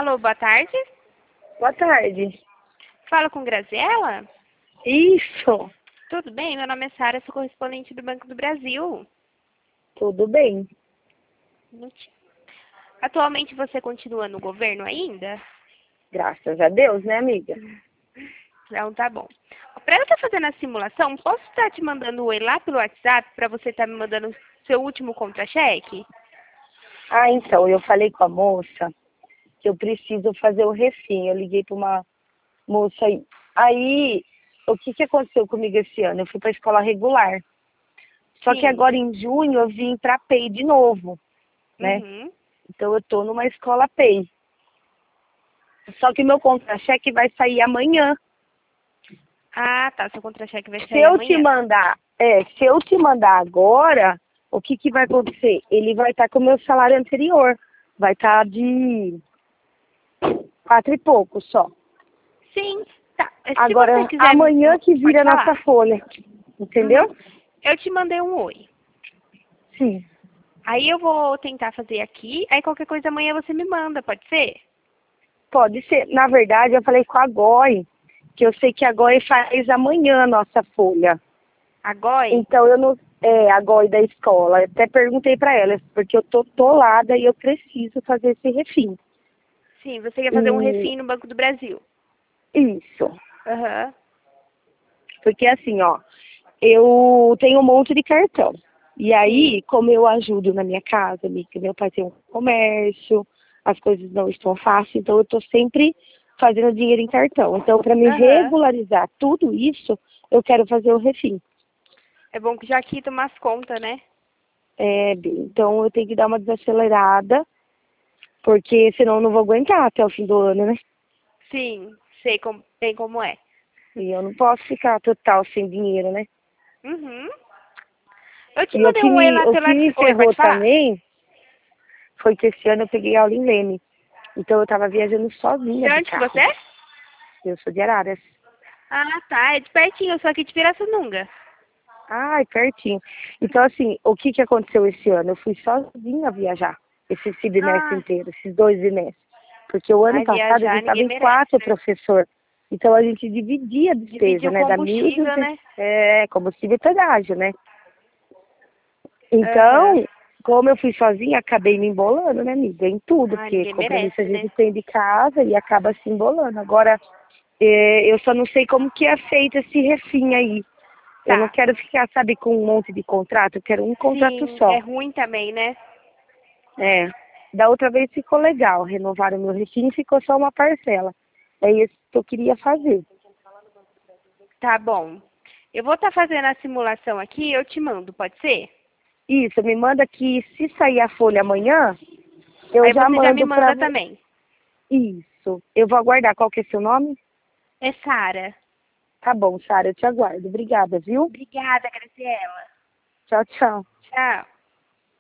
Alô, boa tarde. Boa tarde. Fala com Graziela? Isso, Tudo bem? Meu nome é Sara, sou correspondente do Banco do Brasil. tudo bem. Atualmente você continua no governo ainda? Graças a Deus, né, amiga? Então tá bom. Para eu estar fazendo a simulação, posso estar te mandando um oi lá pelo WhatsApp para você estar me mandando o seu último contra-cheque? Ah, então, eu falei com a moça que eu preciso fazer o refim. Eu liguei para uma moça aí. Aí, o que aconteceu comigo esse ano? Eu fui para a escola regular. Só que Sim. agora em junho eu vim para PEI de novo, né? Uhum. Então eu tô numa escola PEI. Só que meu contra-cheque vai sair amanhã. Ah, tá. Seu contra-cheque vai Se sair eu te amanhã. mandar, se eu te mandar agora, o que vai acontecer? Ele vai estar com o meu salário anterior. Vai estar de 4 e pouco só. Sim. Tá. Se você Agora, quiser, amanhã que pode vira a nossa falar. folha. Uhum. Entendeu? Eu te mandei um oi. Sim. Aí eu vou tentar fazer aqui, aí qualquer coisa amanhã você me manda, pode ser? Pode ser. Na verdade, eu falei com a GOI, que eu sei que a GOI faz amanhã a nossa folha. A GOI? Então, eu não... a GOI da escola. Eu até perguntei para ela, porque eu tô tolada e eu preciso fazer esse refim. Sim, você quer fazer um E refim no Banco do Brasil. isso. Aham. Porque assim, ó, eu tenho um monte de cartão. E Sim. aí, como eu ajudo na minha casa, meu pai tem um comércio, as coisas não estão fáceis, então eu estou sempre fazendo dinheiro em cartão. Então, para me Aham. regularizar tudo isso, eu quero fazer o refim. É bom que já quita umas contas, né? Então eu tenho que dar uma desacelerada, porque senão eu não vou aguentar até o fim do ano, né? Sim, sei bem como é. E eu não posso ficar total sem dinheiro, né? Uhum. Eu te E mandei um oi lá o que pela... me Oi, ferrou pode falar? também foi que esse ano eu peguei aula em Leme. Então eu tava viajando sozinha De de onde que você carro. é? Eu sou de Araras. Ah, tá. É de pertinho, eu sou aqui de Pirassununga. Ai, pertinho. Então, assim, o que aconteceu esse ano? Eu fui sozinha viajar esse bimestre Ah, inteiro, esses 2 bimestres. Porque o ano ai, passado a gente viajar estava ninguém em merece, 4 né? professor. Então a gente dividia a Dividir despesa, o né? Da combustível, 1.200, né? combustível e pedágio, né? Aham. Então, como eu fui sozinha, acabei me embolando, né, amiga? Em tudo, Ah, porque ninguém compromisso a merece, gente né? tem de casa e acaba se embolando. Agora, eu só não sei como que é feito esse refim aí. Eu não Tá. quero ficar, sabe, com um monte de contrato, eu quero um contrato Sim, é só. ruim também, né? É. Da outra vez ficou legal, renovaram o meu refim e ficou só uma parcela. É isso que eu queria fazer. Tá bom. Eu vou estar fazendo a simulação aqui e eu te mando, pode ser? Isso, me manda que se sair a folha amanhã, eu Aí já você já me mando pra manda você. também. Isso. Eu vou aguardar. Qual que é seu nome? É Sara. Tá bom, Sara, eu te aguardo. Obrigada, viu? Obrigada, Graciela. Tchau, tchau. Tchau.